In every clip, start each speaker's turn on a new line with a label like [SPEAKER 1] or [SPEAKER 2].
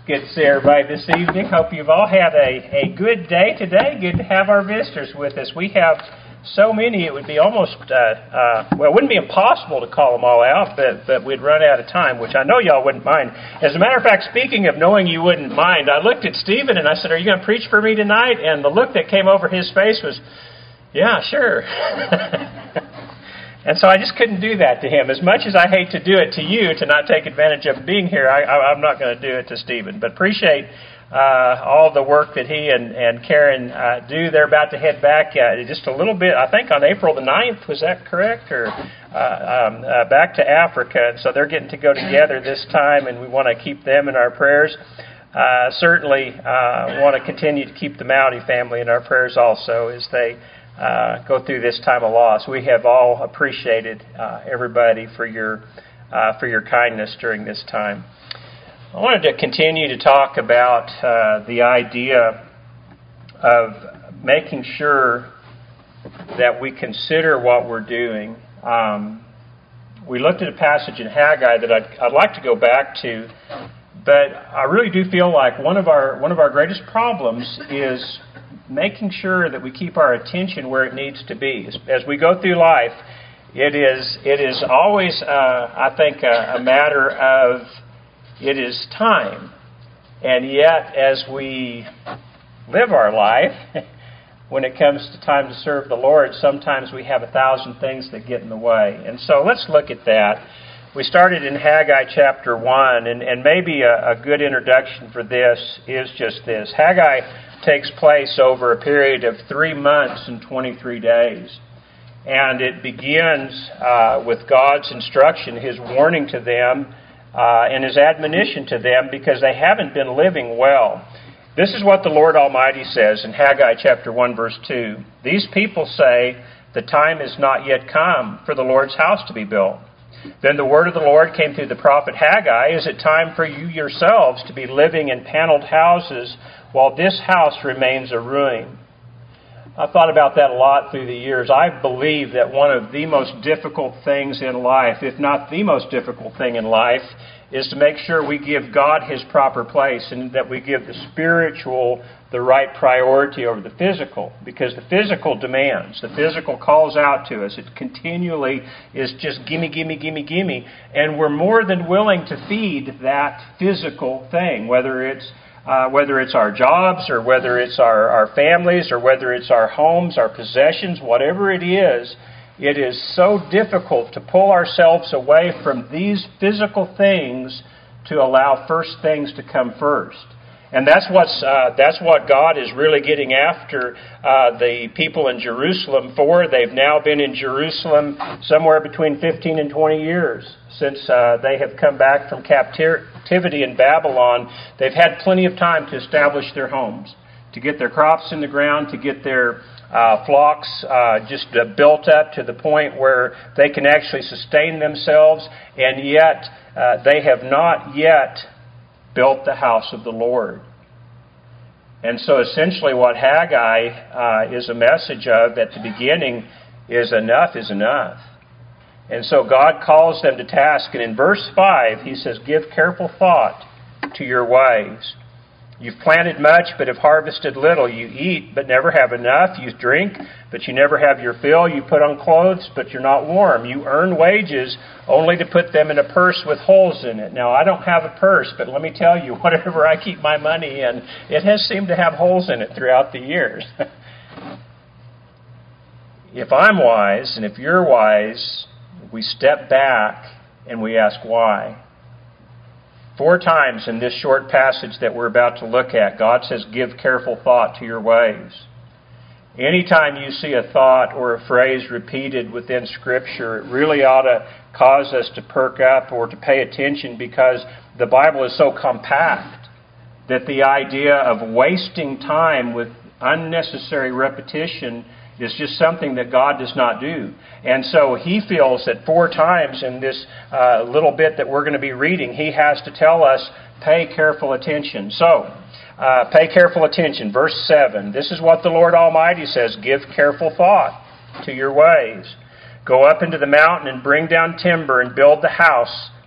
[SPEAKER 1] Good to see everybody this evening. Hope you've all had a good day today. Good to have our visitors with us. We have so many, it would be almost, it wouldn't be impossible to call them all out, but we'd run out of time, which I know y'all wouldn't mind. As a matter of fact, speaking of knowing you wouldn't mind, I looked at Stephen and I said, "Are you going to preach for me tonight?" And the look that came over his face was, "Yeah, sure." And so I just couldn't do that to him. As much as I hate to do it to you, to not take advantage of being here, I'm not going to do it to Stephen. But appreciate all the work that he and Karen do. They're about to head back just a little bit, I think on April the 9th, was that correct? Or back to Africa. And so they're getting to go together this time, and we want to keep them in our prayers. Certainly want to continue to keep the Mowdy family in our prayers also as they go through this time of loss. We have all appreciated everybody for your kindness during this time. I wanted to continue to talk about the idea of making sure that we consider what we're doing. We looked at a passage in Haggai that I'd like to go back to, but I really do feel like one of our greatest problems is making sure that we keep our attention where it needs to be. As we go through life, it is always, I think, a matter of it is time. And yet, as we live our life, when it comes to time to serve the Lord, sometimes we have 1,000 things that get in the way. And so let's look at that. We started in Haggai chapter 1, and maybe a good introduction for this is just this. Haggai takes place over a period of 3 months and 23 days. And it begins with God's instruction, His warning to them, and His admonition to them because they haven't been living well. This is what the Lord Almighty says in Haggai chapter 1, verse 2. "These people say, 'The time is not yet come for the Lord's house to be built.' Then the word of the Lord came through the prophet Haggai, 'Is it time for you yourselves to be living in paneled houses while this house remains a ruin?'" I've thought about that a lot through the years. I believe that one of the most difficult things in life, if not the most difficult thing in life, is to make sure we give God His proper place and that we give the spiritual the right priority over the physical, because the physical demands, the physical calls out to us. It continually is just gimme, gimme, gimme, gimme, and we're more than willing to feed that physical thing, whether it's our jobs or whether it's our families or whether it's our homes, our possessions, whatever it is so difficult to pull ourselves away from these physical things to allow first things to come first. And that's what God is really getting after the people in Jerusalem for. They've now been in Jerusalem somewhere between 15 and 20 years since they have come back from captivity in Babylon. They've had plenty of time to establish their homes, to get their crops in the ground, to get their flocks just built up to the point where they can actually sustain themselves, and yet they have not yet built the house of the Lord. And so essentially what Haggai is a message of at the beginning is enough is enough. And so God calls them to task, and in verse 5 He says, "Give careful thought to your ways. You've planted much, but have harvested little. You eat, but never have enough. You drink, but you never have your fill. You put on clothes, but you're not warm. You earn wages only to put them in a purse with holes in it." Now, I don't have a purse, but let me tell you, whatever I keep my money in, it has seemed to have holes in it throughout the years. If I'm wise, and if you're wise, we step back and we ask why. 4 times in this short passage that we're about to look at, God says, "Give careful thought to your ways." Anytime you see a thought or a phrase repeated within Scripture, it really ought to cause us to perk up or to pay attention, because the Bible is so compact that the idea of wasting time with unnecessary repetition is just something that God does not do. And so He feels that 4 times in this little bit that we're going to be reading, He has to tell us, pay careful attention. So, pay careful attention. Verse 7, this is what the Lord Almighty says, "Give careful thought to your ways. Go up into the mountain and bring down timber and build the house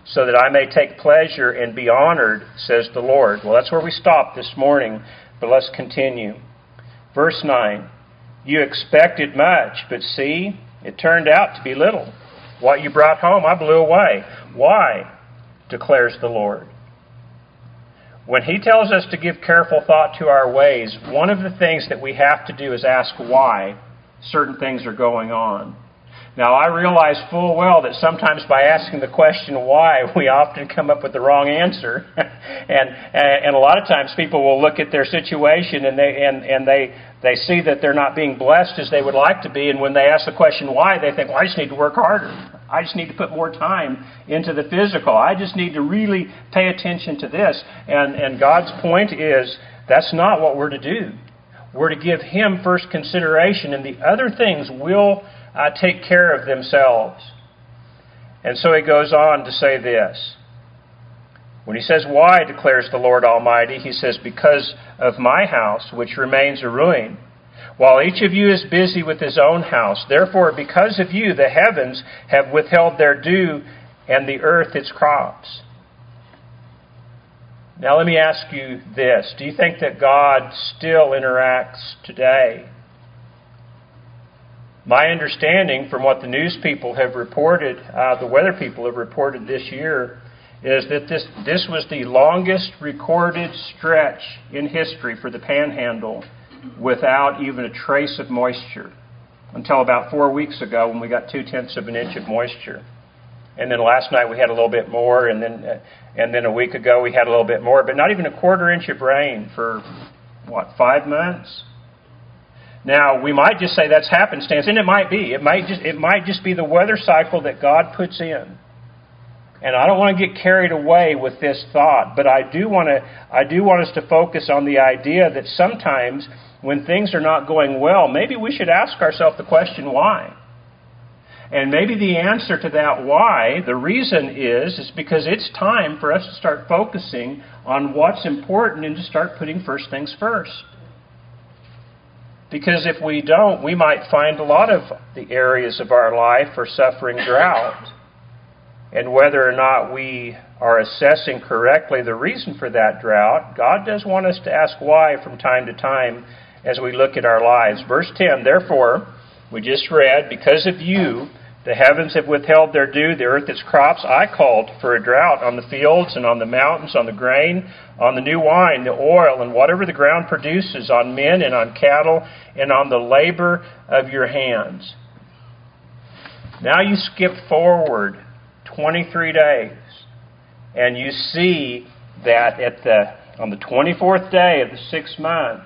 [SPEAKER 1] so that I may take pleasure and be honored, says the Lord. Well, that's where we stopped this morning, but let's continue. Verse 9, you expected much, but see, it turned out to be little. What you brought home, I blew away. Why? Declares the Lord. When He tells us to give careful thought to our ways, one of the things that we have to do is ask why certain things are going on. Now, I realize full well that sometimes by asking the question why, we often come up with the wrong answer. and a lot of times people will look at their situation and they see that they're not being blessed as they would like to be. And when they ask the question why, they think, well, I just need to work harder. I just need to put more time into the physical. I just need to really pay attention to this. And God's point is that's not what we're to do. We're to give Him first consideration, and the other things will take care of themselves. And so He goes on to say this. When He says, why, declares the Lord Almighty, He says, because of my house, which remains a ruin, while each of you is busy with his own house. Therefore, because of you, the heavens have withheld their dew, and the earth its crops. Now let me ask you this. Do you think that God still interacts today? My understanding from what the news people have reported, the weather people have reported this year, is that this was the longest recorded stretch in history for the Panhandle without even a trace of moisture until about 4 weeks ago when we got 0.2 of an inch of moisture. And then last night we had a little bit more, and then a week ago we had a little bit more, but not even a 1/4 inch of rain for, 5 months? Now, we might just say that's happenstance, and it might be. It might just be the weather cycle that God puts in. And I don't want to get carried away with this thought, but I do want us to focus on the idea that sometimes when things are not going well, maybe we should ask ourselves the question, why? And maybe the answer to that why, the reason is because it's time for us to start focusing on what's important and to start putting first things first. Because if we don't, we might find a lot of the areas of our life are suffering drought. And whether or not we are assessing correctly the reason for that drought, God does want us to ask why from time to time as we look at our lives. Verse 10, therefore, we just read, because of you, the heavens have withheld their dew, the earth its crops. I called for a drought on the fields and on the mountains, on the grain, on the new wine, the oil, and whatever the ground produces, on men and on cattle, and on the labor of your hands. Now you skip forward 23 days, and you see that on the 24th day of the 6th month,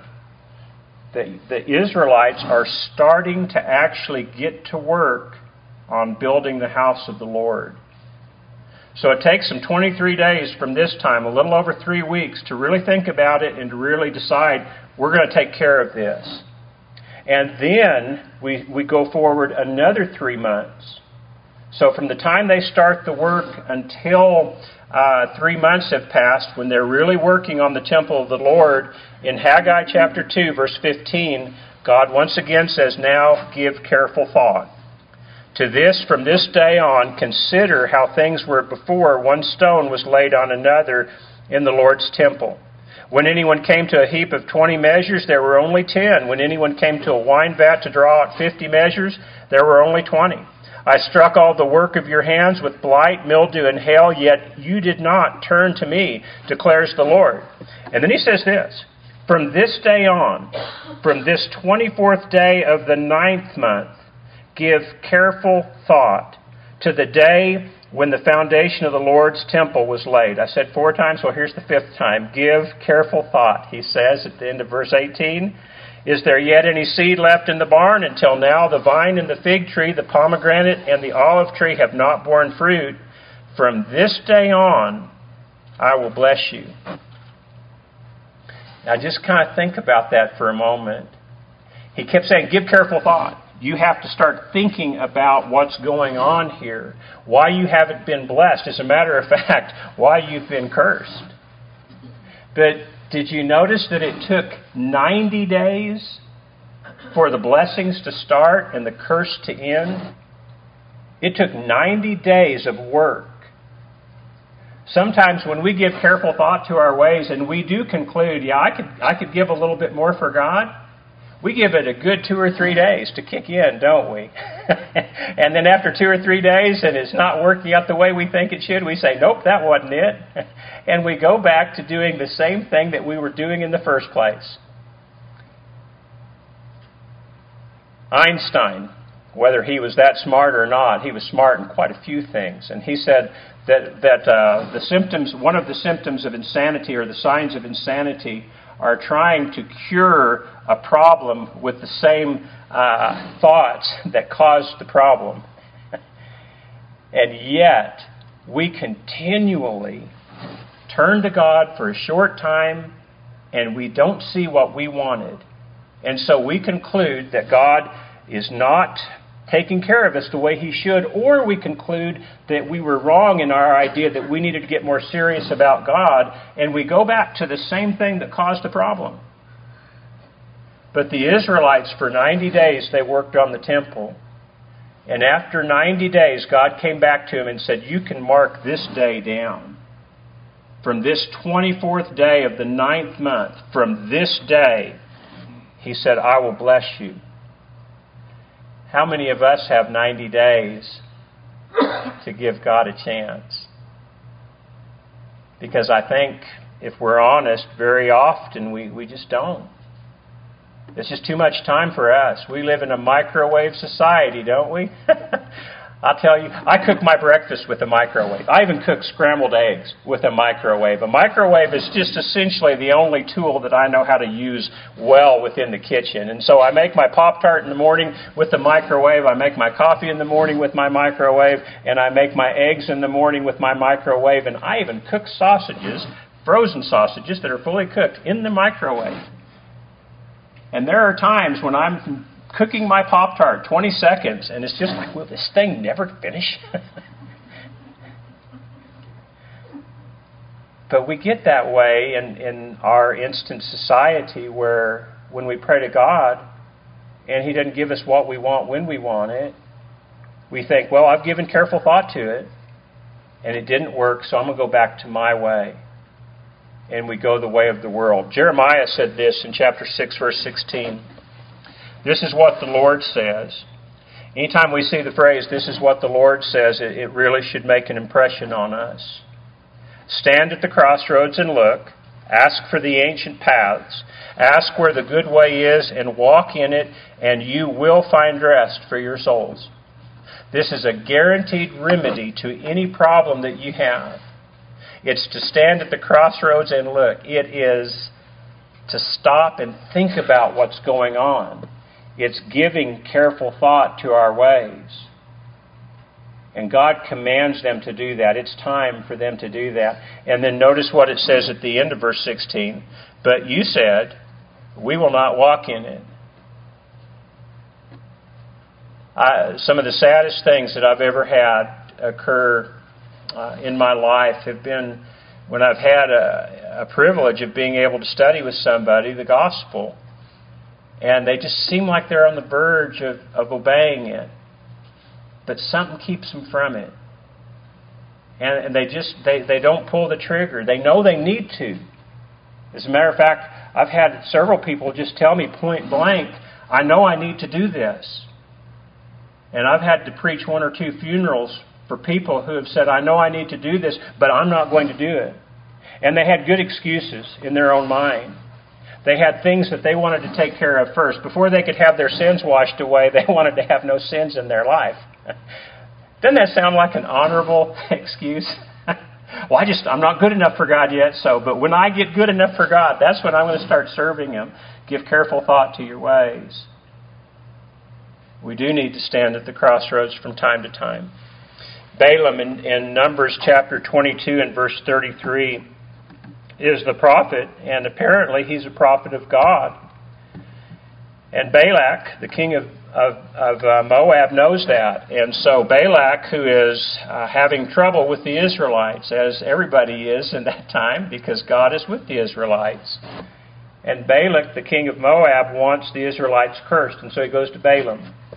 [SPEAKER 1] the Israelites are starting to actually get to work on building the house of the Lord. So it takes them 23 days from this time, a little over 3 weeks, to really think about it and to really decide, we're going to take care of this. And then we go forward another 3 months. So from the time they start the work until 3 months have passed, when they're really working on the temple of the Lord, in Haggai chapter 2, verse 15, God once again says, now give careful thought to this. From this day on, consider how things were before one stone was laid on another in the Lord's temple. When anyone came to a heap of 20 measures, there were only 10. When anyone came to a wine vat to draw out 50 measures, there were only 20. I struck all the work of your hands with blight, mildew, and hail, yet you did not turn to me, declares the Lord. And then he says this, from this day on, from this 24th day of the 9th month, give careful thought to the day when the foundation of the Lord's temple was laid. I said 4 times, well, here's the 5th time. Give careful thought, he says at the end of verse 18. Is there yet any seed left in the barn? Until now, the vine and the fig tree, the pomegranate and the olive tree have not borne fruit. From this day on, I will bless you. Now, just kind of think about that for a moment. He kept saying, give careful thought. You have to start thinking about what's going on here. Why you haven't been blessed. As a matter of fact, why you've been cursed. But did you notice that it took 90 days for the blessings to start and the curse to end? It took 90 days of work Sometimes when we give careful thought to our ways and we do conclude, yeah, I could give a little bit more for God, we give it a good 2 or 3 days to kick in, don't we? And then after 2 or 3 days and it's not working out the way we think it should, we say, nope, that wasn't it. And we go back to doing the same thing that we were doing in the first place. Einstein, whether he was that smart or not, he was smart in quite a few things. And he said that the symptoms, one of the symptoms of insanity or the signs of insanity are trying to cure a problem with the same thoughts that caused the problem. And yet, we continually turn to God for a short time and we don't see what we wanted. And so we conclude that God is not taking care of us the way He should, or we conclude that we were wrong in our idea that we needed to get more serious about God, and we go back to the same thing that caused the problem. But the Israelites, for 90 days, they worked on the temple. And after 90 days, God came back to him and said, you can mark this day down. From this 24th day of the 9th month, from this day, He said, I will bless you. How many of us have 90 days to give God a chance? Because I think, if we're honest, very often we just don't. It's just too much time for us. We live in a microwave society, don't we? I'll tell you, I cook my breakfast with a microwave. I even cook scrambled eggs with a microwave. A microwave is just essentially the only tool that I know how to use well within the kitchen. And so I make my Pop-Tart in the morning with the microwave. I make my coffee in the morning with my microwave. And I make my eggs in the morning with my microwave. And I even cook sausages, frozen sausages that are fully cooked in the microwave. And there are times when I'm cooking my Pop-Tart, 20 seconds, and it's just like, will this thing never finish? But we get that way in our instant society where when we pray to God and He doesn't give us what we want when we want it, we think, well, I've given careful thought to it and it didn't work, so I'm going to go back to my way. And we go the way of the world. Jeremiah said this in chapter 6, verse 16. This is what the Lord says. Anytime we see the phrase, this is what the Lord says, it really should make an impression on us. Stand at the crossroads and look. Ask for the ancient paths. Ask where the good way is and walk in it, and you will find rest for your souls. This is a guaranteed remedy to any problem that you have. It's to stand at the crossroads and look. It is to stop and think about what's going on. It's giving careful thought to our ways. And God commands them to do that. It's time for them to do that. And then notice what it says at the end of verse 16. But you said, we will not walk in it. Some of the saddest things that I've ever had occur in my life have been when I've had a privilege of being able to study with somebody the gospel, and they just seem like they're on the verge of obeying it, but something keeps them from it, and they don't pull the trigger. They know they need to. As a matter of fact, I've had several people just tell me point blank, I know I need to do this. And I've had to preach 1 or 2 funerals for people who have said, I know I need to do this, but I'm not going to do it. And they had good excuses in their own mind. They had things that they wanted to take care of first. Before they could have their sins washed away, they wanted to have no sins in their life. Doesn't that sound like an honorable excuse? Well, I'm not good enough for God yet, but when I get good enough for God, that's when I'm going to start serving Him. Give careful thought to your ways. We do need to stand at the crossroads from time to time. Balaam in Numbers chapter 22 and verse 33 is the prophet, and apparently he's a prophet of God. And Balak, the king of Moab, knows that. And so Balak, who is having trouble with the Israelites, as everybody is in that time, because God is with the Israelites. And Balak, the king of Moab, wants the Israelites cursed, and so he goes to Balaam.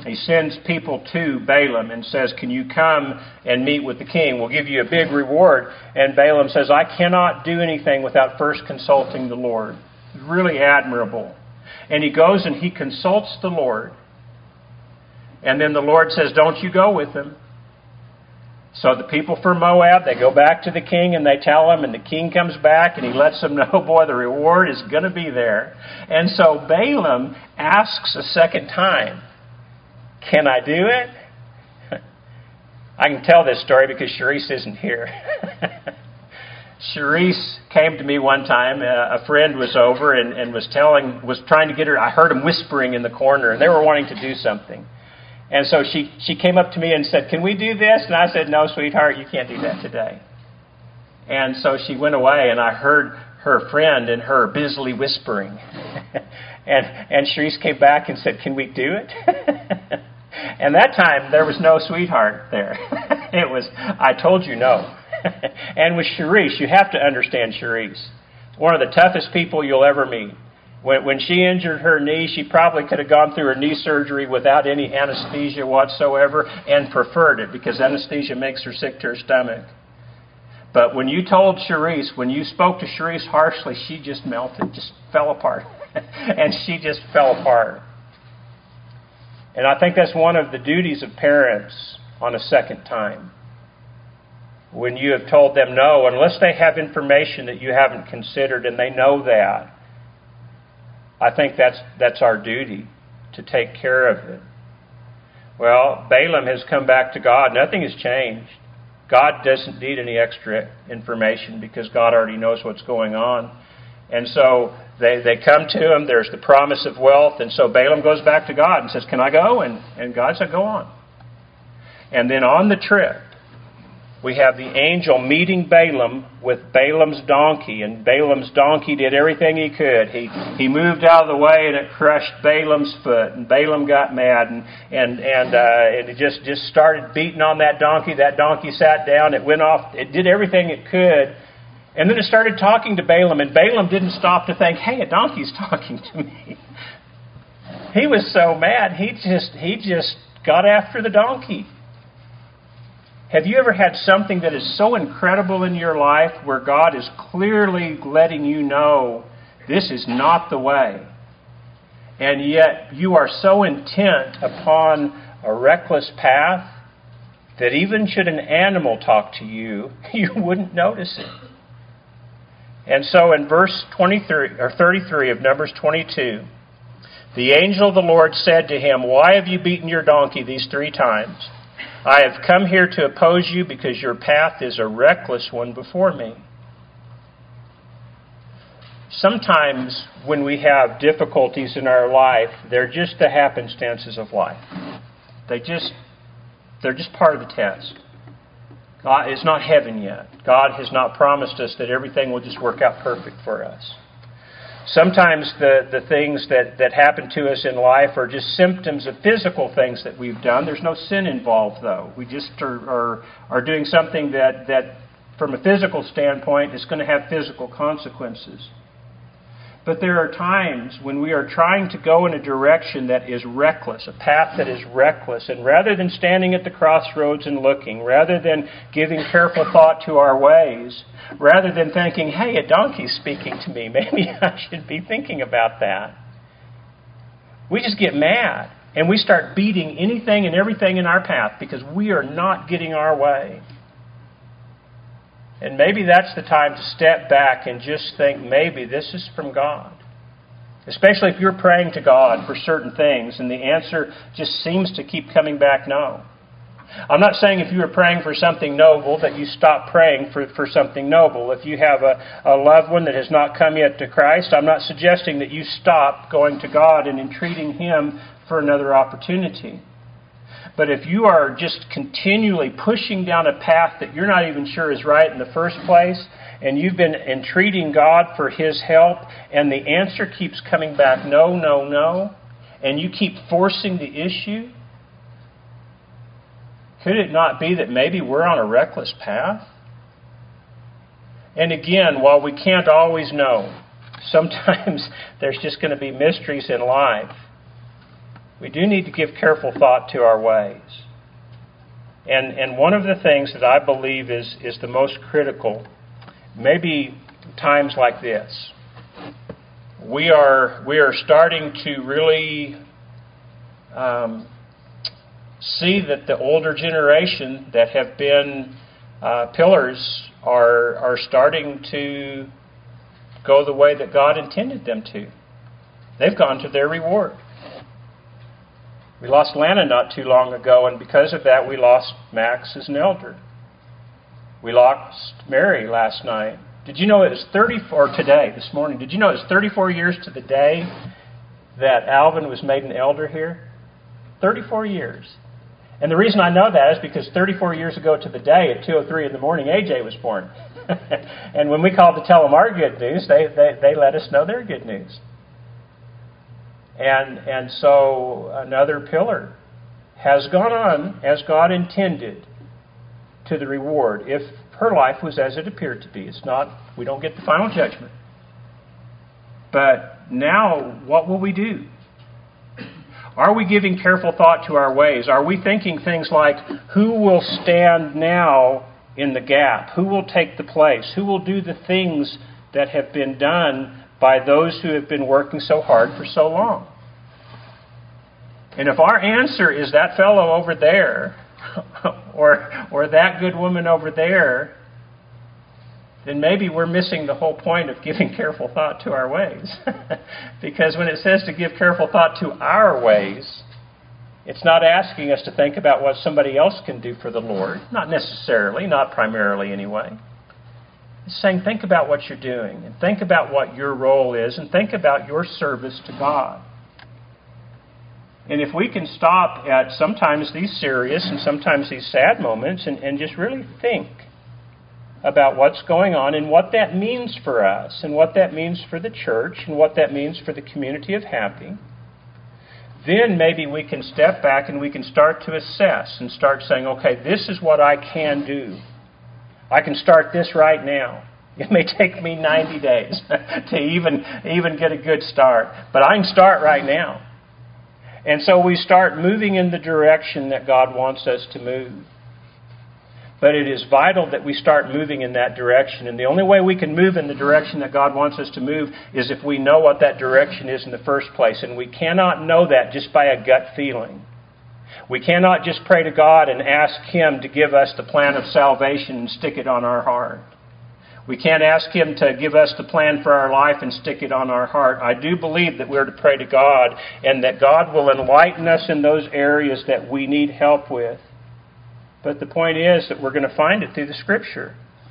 [SPEAKER 1] He sends people to Balaam and says, can you come and meet with the king? We'll give you a big reward. And Balaam says, I cannot do anything without first consulting the Lord. It's really admirable. And he goes and he consults the Lord. And then the Lord says, don't you go with him. So the people from Moab, they go back to the king and they tell him, and the king comes back and he lets them know, boy, the reward is going to be there. And so Balaam asks a second time, can I do it? I can tell this story because Charisse isn't here. Charisse came to me one time. A friend was over and was trying to get her. I heard him whispering in the corner, and they were wanting to do something. And so she came up to me and said, can we do this? And I said, no, sweetheart, you can't do that today. And so she went away, and I heard her friend and her busily whispering. and Charisse came back and said, can we do it? And that time, there was no sweetheart there. It was, I told you no. And with Charisse, you have to understand Charisse. One of the toughest people you'll ever meet. When she injured her knee, she probably could have gone through her knee surgery without any anesthesia whatsoever and preferred it because anesthesia makes her sick to her stomach. But when you spoke to Charisse harshly, she just melted, just fell apart. And she just fell apart. And I think that's one of the duties of parents on a second time. When you have told them no, unless they have information that you haven't considered and they know that, I think that's our duty, to take care of it. Well, Balaam has come back to God. Nothing has changed. God doesn't need any extra information because God already knows what's going on. And so they come to him. There's the promise of wealth. And so Balaam goes back to God and says, can I go? And God said, go on. And then on the trip, we have the angel meeting Balaam with Balaam's donkey, and Balaam's donkey did everything he could. He moved out of the way, and it crushed Balaam's foot, and Balaam got mad, and it just started beating on that donkey. That donkey sat down. It went off. It did everything it could, and then it started talking to Balaam, and Balaam didn't stop to think, hey, a donkey's talking to me. He was so mad. He just got after the donkey. Have you ever had something that is so incredible in your life where God is clearly letting you know this is not the way, and yet you are so intent upon a reckless path that even should an animal talk to you, you wouldn't notice it? And so in verse 33 of Numbers 22, the angel of the Lord said to him, why have you beaten your donkey these 3 times? I have come here to oppose you because your path is a reckless one before me. Sometimes when we have difficulties in our life, they're just the happenstances of life. They're just part of the test. God is not heaven yet. God has not promised us that everything will just work out perfect for us. Sometimes the things that happen to us in life are just symptoms of physical things that we've done. There's no sin involved, though. We just are doing something that, from a physical standpoint, is going to have physical consequences. But there are times when we are trying to go in a direction that is reckless, a path that is reckless, and rather than standing at the crossroads and looking, rather than giving careful thought to our ways, rather than thinking, hey, a donkey's speaking to me, maybe I should be thinking about that, we just get mad and we start beating anything and everything in our path because we are not getting our way. And maybe that's the time to step back and just think, maybe this is from God. Especially if you're praying to God for certain things and the answer just seems to keep coming back no. I'm not saying if you are praying for something noble that you stop praying for something noble. If you have a loved one that has not come yet to Christ, I'm not suggesting that you stop going to God and entreating Him for another opportunity. But if you are just continually pushing down a path that you're not even sure is right in the first place, and you've been entreating God for His help, and the answer keeps coming back no, no, no, and you keep forcing the issue, could it not be that maybe we're on a reckless path? And again, while we can't always know, sometimes there's just going to be mysteries in life. We do need to give careful thought to our ways. And one of the things that I believe is the most critical, maybe times like this, we are starting to really see that the older generation that have been pillars are starting to go the way that God intended them to. They've gone to their reward. We lost Lana not too long ago, and because of that, we lost Max as an elder. We lost Mary last night. Did you know it was this morning, did you know it was 34 years to the day that Alvin was made an elder here? 34 years. And the reason I know that is because 34 years ago to the day at 2:03 in the morning, AJ was born. And when we called to tell them our good news, they let us know their good news. And so another pillar has gone on as God intended to the reward, if her life was as it appeared to be. It's not, we don't get the final judgment. But now, what will we do? Are we giving careful thought to our ways? Are we thinking things like, who will stand now in the gap? Who will take the place? Who will do the things that have been done by those who have been working so hard for so long? And if our answer is that fellow over there, or that good woman over there, then maybe we're missing the whole point of giving careful thought to our ways. Because when it says to give careful thought to our ways, it's not asking us to think about what somebody else can do for the Lord. Not necessarily, not primarily anyway. It's saying think about what you're doing, and think about what your role is, and think about your service to God. And if we can stop at sometimes these serious and sometimes these sad moments and just really think about what's going on and what that means for us and what that means for the church and what that means for the community of Happy, then maybe we can step back and we can start to assess and start saying, okay, this is what I can do. I can start this right now. It may take me 90 days to even get a good start, but I can start right now. And so we start moving in the direction that God wants us to move. But it is vital that we start moving in that direction. And the only way we can move in the direction that God wants us to move is if we know what that direction is in the first place. And we cannot know that just by a gut feeling. We cannot just pray to God and ask Him to give us the plan of salvation and stick it on our heart. We can't ask Him to give us the plan for our life and stick it on our heart. I do believe that we're to pray to God and that God will enlighten us in those areas that we need help with. But the point is that we're going to find it through the Scripture.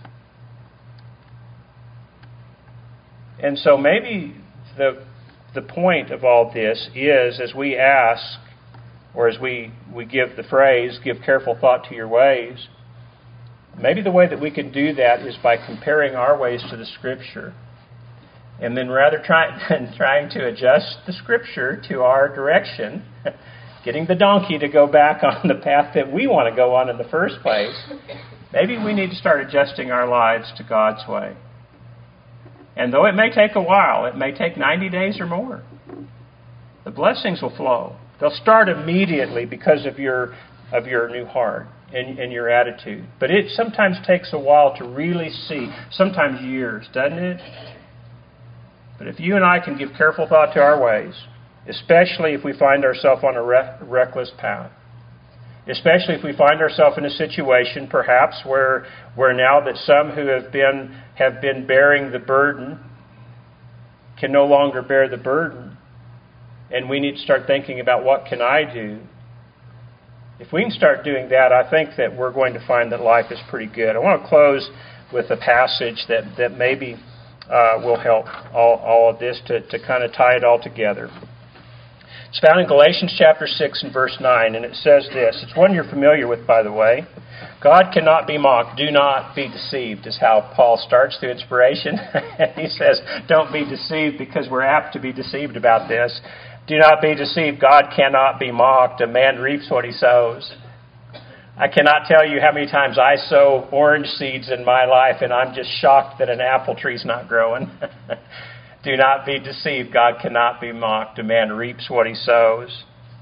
[SPEAKER 1] And so maybe the point of all this is, as we ask, or as we give the phrase, give careful thought to your ways, maybe the way that we can do that is by comparing our ways to the Scripture. And then rather than trying to adjust the Scripture to our direction, getting the donkey to go back on the path that we want to go on in the first place, maybe we need to start adjusting our lives to God's way. And though it may take a while, it may take 90 days or more, the blessings will flow. They'll start immediately because of your new heart and your attitude. But it sometimes takes a while to really see, sometimes years, doesn't it? But if you and I can give careful thought to our ways, especially if we find ourselves on a reckless path, especially if we find ourselves in a situation perhaps where now that some who have been bearing the burden can no longer bear the burden, and we need to start thinking about what can I do. If we can start doing that, I think that we're going to find that life is pretty good. I want to close with a passage that maybe will help all of this to kind of tie it all together. It's found in Galatians chapter 6 and verse 9, and it says this. It's one you're familiar with, by the way. God cannot be mocked. Do not be deceived, is how Paul starts through inspiration. He says, don't be deceived, because we're apt to be deceived about this. Do not be deceived. God cannot be mocked. A man reaps what he sows. I cannot tell you how many times I sow orange seeds in my life, and I'm just shocked that an apple tree's not growing. Do not be deceived. God cannot be mocked. A man reaps what he sows.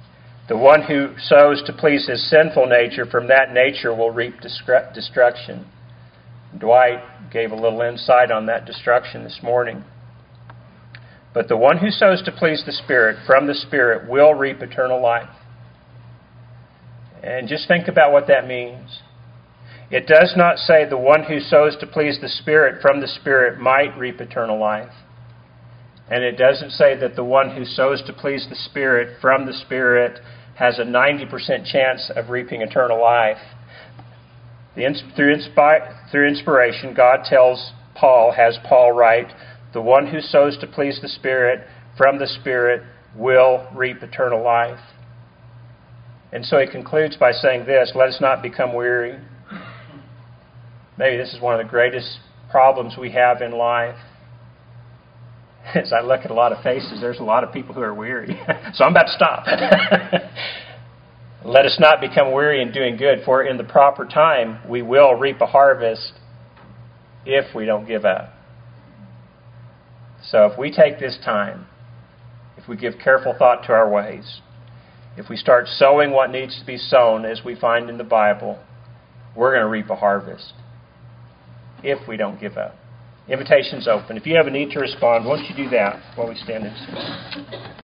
[SPEAKER 1] The one who sows to please his sinful nature, from that nature will reap destruction. Dwight gave a little insight on that destruction this morning. But the one who sows to please the Spirit, from the Spirit, will reap eternal life. And just think about what that means. It does not say the one who sows to please the Spirit, from the Spirit, might reap eternal life. And it doesn't say that the one who sows to please the Spirit, from the Spirit, has a 90% chance of reaping eternal life. Through inspiration, God tells Paul, has Paul write, the one who sows to please the Spirit, from the Spirit, will reap eternal life. And so he concludes by saying this, let us not become weary. Maybe this is one of the greatest problems we have in life. As I look at a lot of faces, there's a lot of people who are weary. So I'm about to stop. Let us not become weary in doing good, for in the proper time we will reap a harvest if we don't give up. So if we take this time, if we give careful thought to our ways, if we start sowing what needs to be sown, as we find in the Bible, we're going to reap a harvest if we don't give up. Invitation's open. If you have a need to respond, won't you do that while we stand and sing?